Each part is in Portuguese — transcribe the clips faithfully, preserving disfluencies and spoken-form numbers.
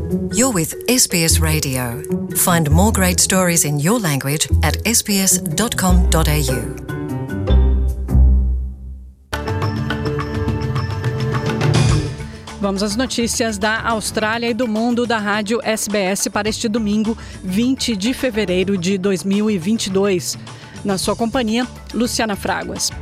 You're with S B S Radio. Find more great stories in your language at s b s dot com dot a u. Vamos às notícias da Austrália e do mundo da rádio S B S para este domingo, vinte de fevereiro de dois mil e vinte e dois. Na sua companhia, Luciana Fraguas.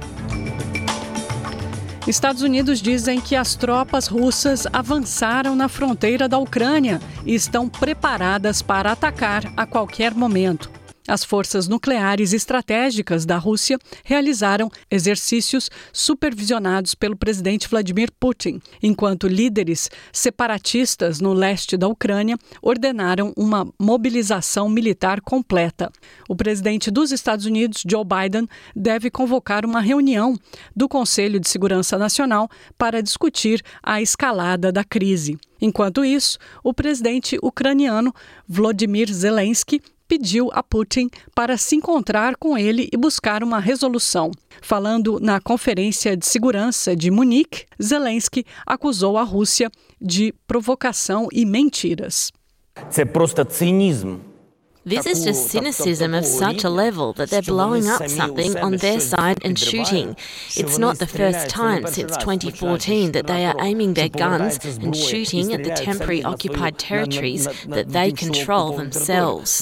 Estados Unidos dizem que as tropas russas avançaram na fronteira da Ucrânia e estão preparadas para atacar a qualquer momento. As forças nucleares estratégicas da Rússia realizaram exercícios supervisionados pelo presidente Vladimir Putin, enquanto líderes separatistas no leste da Ucrânia ordenaram uma mobilização militar completa. O presidente dos Estados Unidos, Joe Biden, deve convocar uma reunião do Conselho de Segurança Nacional para discutir a escalada da crise. Enquanto isso, o presidente ucraniano Volodymyr Zelensky pediu a Putin para se encontrar com ele e buscar uma resolução. Falando na Conferência de Segurança de Munique, Zelensky acusou a Rússia de provocação e mentiras. Це просто цинізм. This is just cynicism of such a level that they're blowing up something on their side and shooting. It's not the first time since twenty fourteen that they are aiming their guns and shooting at the temporary occupied territories that they control themselves.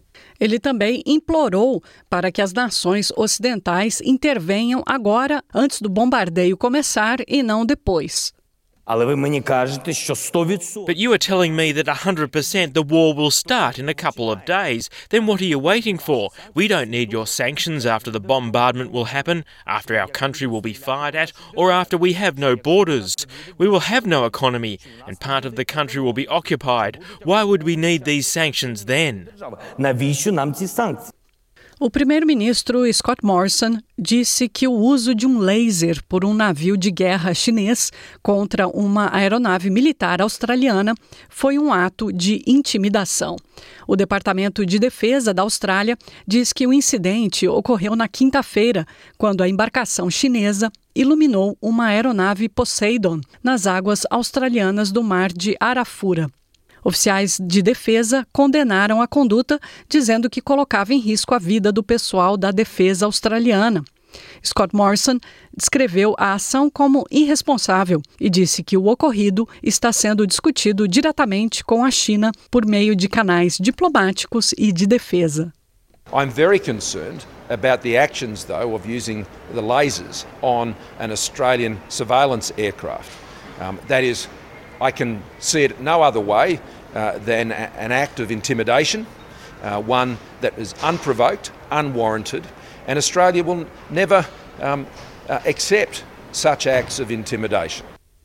Ele também implorou para que as nações ocidentais intervenham agora, antes do bombardeio começar, e não depois. Але ви мені кажете, що сто відсотків. But you are telling me that one hundred percent the war will start in a couple of days. Then what are you waiting for? We don't need your sanctions after the bombardment will happen, after our country will be fired at, or after we have no borders. We will have no economy, and part of the country will be occupied. Why would we need these sanctions then? Навіщо нам ці санкції? O primeiro-ministro Scott Morrison disse que o uso de um laser por um navio de guerra chinês contra uma aeronave militar australiana foi um ato de intimidação. O Departamento de Defesa da Austrália diz que o incidente ocorreu na quinta-feira, quando a embarcação chinesa iluminou uma aeronave Poseidon nas águas australianas do mar de Arafura. Oficiais de defesa condenaram a conduta, dizendo que colocava em risco a vida do pessoal da defesa australiana. Scott Morrison descreveu a ação como irresponsável e disse que o ocorrido está sendo discutido diretamente com a China por meio de canais diplomáticos e de defesa. I'm very concerned about the actions, though, of using the lasers on an Australian surveillance aircraft. Um, that is, I can see it no other way uh, than a, an act of intimidation, uh, one that is unprovoked, unwarranted, and Australia will never um, uh, accept such acts of intimidation.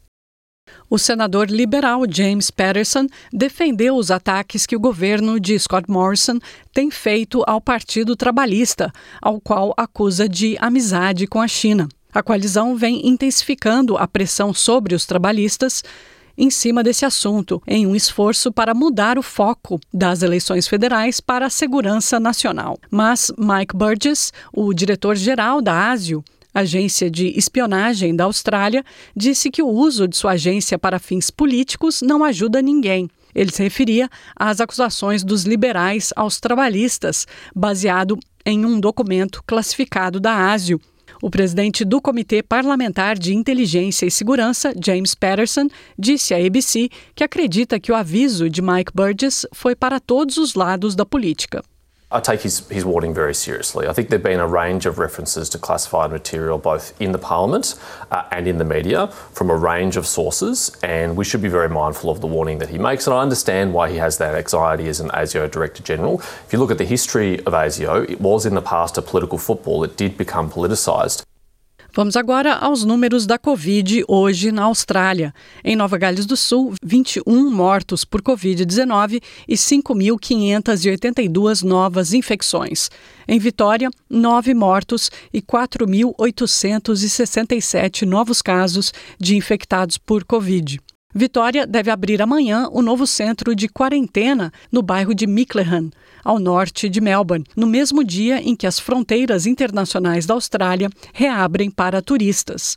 O senador liberal James Paterson defendeu os ataques que o governo de Scott Morrison tem feito ao Partido Trabalhista, ao qual acusa de amizade com a China. A coalizão vem intensificando a pressão sobre os trabalhistas em cima desse assunto, em um esforço para mudar o foco das eleições federais para a segurança nacional. Mas Mike Burgess, o diretor-geral da ASIO, agência de espionagem da Austrália, disse que o uso de sua agência para fins políticos não ajuda ninguém. Ele se referia às acusações dos liberais aos trabalhistas, baseado em um documento classificado da ASIO. O presidente do Comitê Parlamentar de Inteligência e Segurança, James Paterson, disse à A B C que acredita que o aviso de Mike Burgess foi para todos os lados da política. I take his, his warning very seriously. I think there have been a range of references to classified material both in the Parliament uh, and in the media from a range of sources, and we should be very mindful of the warning that he makes, and I understand why he has that anxiety as an ASIO Director-General. If you look at the history of ASIO, it was in the past a political football. It did become politicised. Vamos agora aos números da Covid hoje na Austrália. Em Nova Gales do Sul, vinte e um mortos por covid dezenove e cinco mil quinhentas e oitenta e duas novas infecções. Em Vitória, nove mortos e quatro mil oitocentos e sessenta e sete novos casos de infectados por Covid. Vitória deve abrir amanhã o novo centro de quarentena no bairro de Mickleham, ao norte de Melbourne, no mesmo dia em que as fronteiras internacionais da Austrália reabrem para turistas.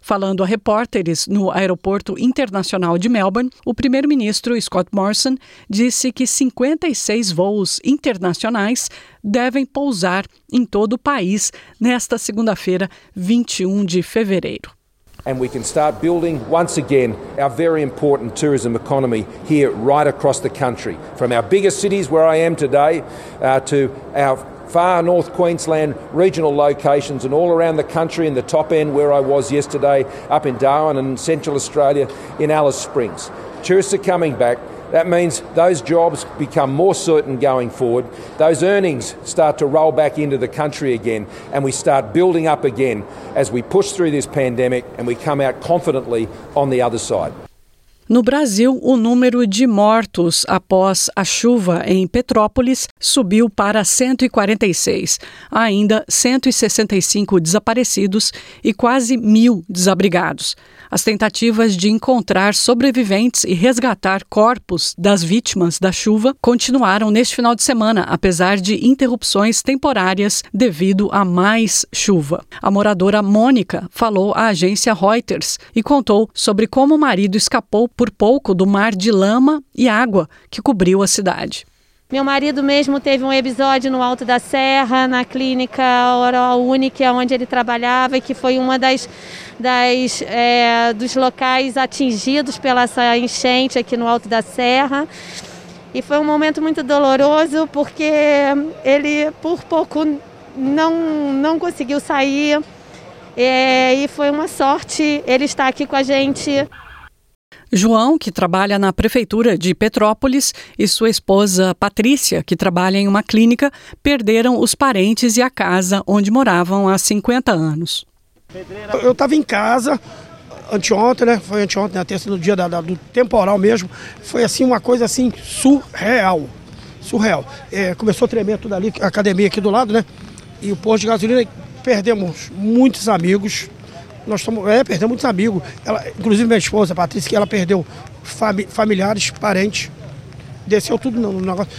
Falando a repórteres no Aeroporto Internacional de Melbourne, o primeiro-ministro Scott Morrison disse que cinquenta e seis voos internacionais devem pousar em todo o país nesta segunda-feira, vinte e um de fevereiro. And we can start building once again our very important tourism economy here right across the country. From our biggest cities where I am today uh, to our far North Queensland regional locations and all around the country in the top end where I was yesterday up in Darwin and Central Australia in Alice Springs. Tourists are coming back. That means those jobs become more certain going forward. Those earnings start to roll back into the country again, and we start building up again as we push through this pandemic and we come out confidently on the other side. No Brasil, o número de mortos após a chuva em Petrópolis subiu para cento e quarenta e seis. Há ainda cento e sessenta e cinco desaparecidos e quase mil desabrigados. As tentativas de encontrar sobreviventes e resgatar corpos das vítimas da chuva continuaram neste final de semana, apesar de interrupções temporárias devido a mais chuva. A moradora Mônica falou à agência Reuters e contou sobre como o marido escapou por pouco do mar de lama e água que cobriu a cidade. Meu marido mesmo teve um episódio no Alto da Serra, na clínica Oral Única, onde ele trabalhava, e que foi uma das, das é, dos locais atingidos pela essa enchente aqui no Alto da Serra. E foi um momento muito doloroso, porque ele por pouco não, não conseguiu sair. É, e foi uma sorte ele estar aqui com a gente. João, que trabalha na prefeitura de Petrópolis, e sua esposa Patrícia, que trabalha em uma clínica, perderam os parentes e a casa onde moravam há cinquenta anos. Eu estava em casa anteontem, né? Foi anteontem, na terça, no dia da, da, do temporal mesmo. Foi assim uma coisa assim surreal. Surreal. É, começou a tremer tudo ali, a academia aqui do lado, né? E o posto de gasolina, perdemos muitos amigos. Nós estamos, é, perdemos muitos amigos. Ela, inclusive minha esposa, a Patrícia, que ela perdeu fami- familiares, parentes. Desceu tudo no negócio.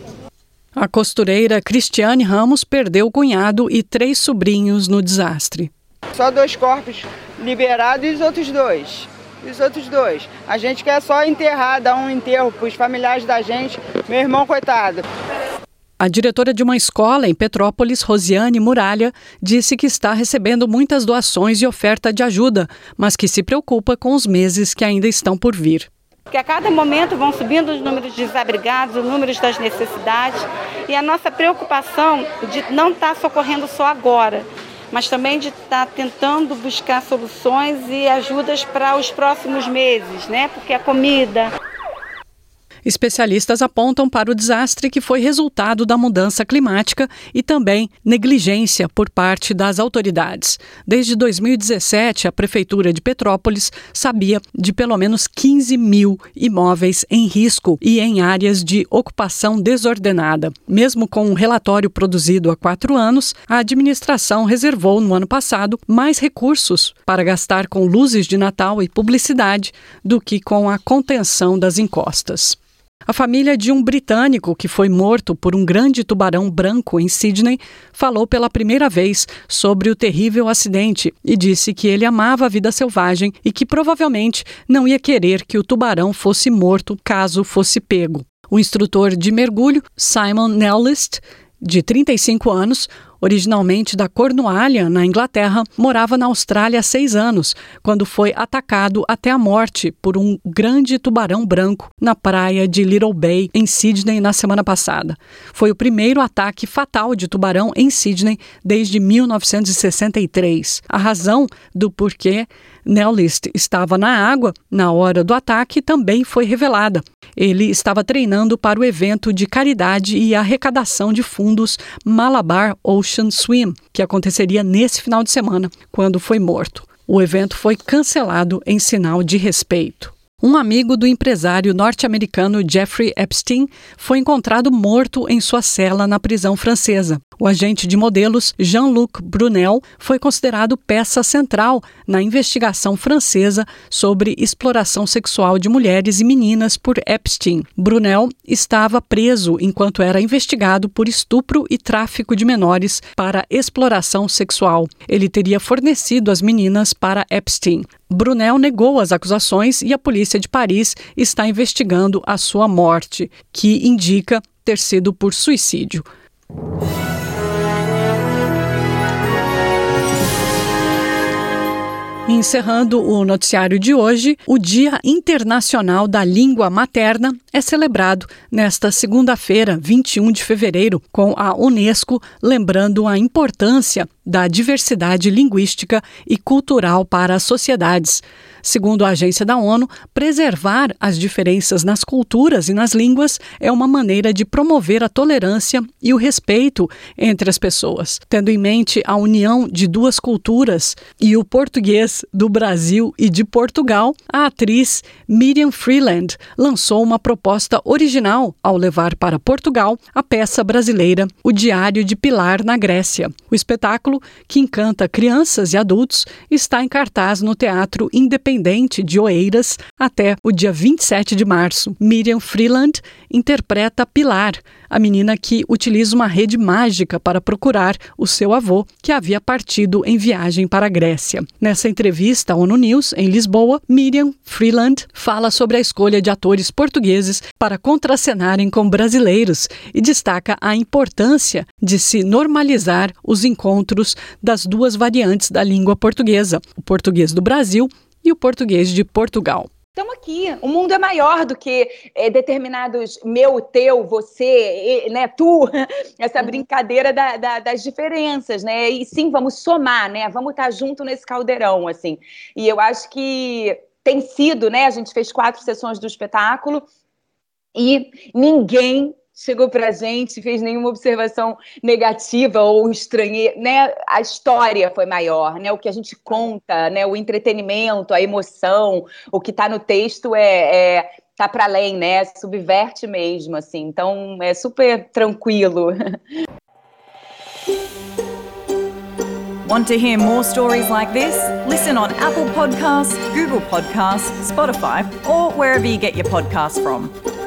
A costureira Cristiane Ramos perdeu o cunhado e três sobrinhos no desastre. Só dois corpos liberados e os outros dois. E os outros dois. A gente quer só enterrar, dar um enterro para os familiares da gente. Meu irmão, coitado. A diretora de uma escola em Petrópolis, Rosiane Muralha, disse que está recebendo muitas doações e oferta de ajuda, mas que se preocupa com os meses que ainda estão por vir. Porque a cada momento vão subindo os números de desabrigados, os números das necessidades, e a nossa preocupação de não estar socorrendo só agora, mas também de estar tentando buscar soluções e ajudas para os próximos meses, né? Porque a comida... Especialistas apontam para o desastre que foi resultado da mudança climática e também negligência por parte das autoridades. Desde dois mil e dezessete, a Prefeitura de Petrópolis sabia de pelo menos quinze mil imóveis em risco e em áreas de ocupação desordenada. Mesmo com um relatório produzido há quatro anos, a administração reservou no ano passado mais recursos para gastar com luzes de Natal e publicidade do que com a contenção das encostas. A família de um britânico que foi morto por um grande tubarão branco em Sydney falou pela primeira vez sobre o terrível acidente e disse que ele amava a vida selvagem e que provavelmente não ia querer que o tubarão fosse morto caso fosse pego. O instrutor de mergulho, Simon Nellist, de trinta e cinco anos, originalmente da Cornualha, na Inglaterra, morava na Austrália há seis anos, quando foi atacado até a morte por um grande tubarão branco na praia de Little Bay, em Sydney, na semana passada. Foi o primeiro ataque fatal de tubarão em Sydney desde mil novecentos e sessenta e três. A razão do porquê Nellist estava na água na hora do ataque também foi revelada. Ele estava treinando para o evento de caridade e arrecadação de fundos Malabar Ocean Swim, que aconteceria nesse final de semana, quando foi morto. O evento foi cancelado em sinal de respeito. Um amigo do empresário norte-americano Jeffrey Epstein foi encontrado morto em sua cela na prisão francesa. O agente de modelos Jean-Luc Brunel foi considerado peça central na investigação francesa sobre exploração sexual de mulheres e meninas por Epstein. Brunel estava preso enquanto era investigado por estupro e tráfico de menores para exploração sexual. Ele teria fornecido as meninas para Epstein. Brunel negou as acusações e a polícia de Paris está investigando a sua morte, que indica ter sido por suicídio. Encerrando o noticiário de hoje, o Dia Internacional da Língua Materna é celebrado nesta segunda-feira, vinte e um de fevereiro, com a Unesco lembrando a importância da diversidade linguística e cultural para as sociedades. Segundo a agência da ONU, preservar as diferenças nas culturas e nas línguas é uma maneira de promover a tolerância e o respeito entre as pessoas. Tendo em mente a união de duas culturas e o português do Brasil e de Portugal, a atriz Miriam Freeland lançou uma proposta original ao levar para Portugal a peça brasileira O Diário de Pilar na Grécia. O espetáculo, que encanta crianças e adultos, está em cartaz no Teatro Independente de Oeiras até o dia vinte e sete de março. Miriam Freeland interpreta Pilar, a menina que utiliza uma rede mágica para procurar o seu avô, que havia partido em viagem para a Grécia. Nessa entrevista à ONU News, em Lisboa, Miriam Freeland fala sobre a escolha de atores portugueses para contracenarem com brasileiros e destaca a importância de se normalizar os encontros das duas variantes da língua portuguesa, o português do Brasil e o português de Portugal. Estamos aqui. O mundo é maior do que é, determinados meu, teu, você, né, tu, essa brincadeira da, da, das diferenças, né? E sim, vamos somar, né? Vamos estar junto nesse caldeirão, assim. E eu acho que tem sido, né? A gente fez quatro sessões do espetáculo e ninguém chegou pra gente, fez nenhuma observação negativa ou estranha, né? A história foi maior, né? O que a gente conta, né? O entretenimento, a emoção, o que tá no texto é, é tá para além, né? Subverte mesmo, assim. Então é super tranquilo. Want to hear more stories like this? Listen on Apple Podcasts, Google Podcasts, Spotify, or wherever you get your podcasts from.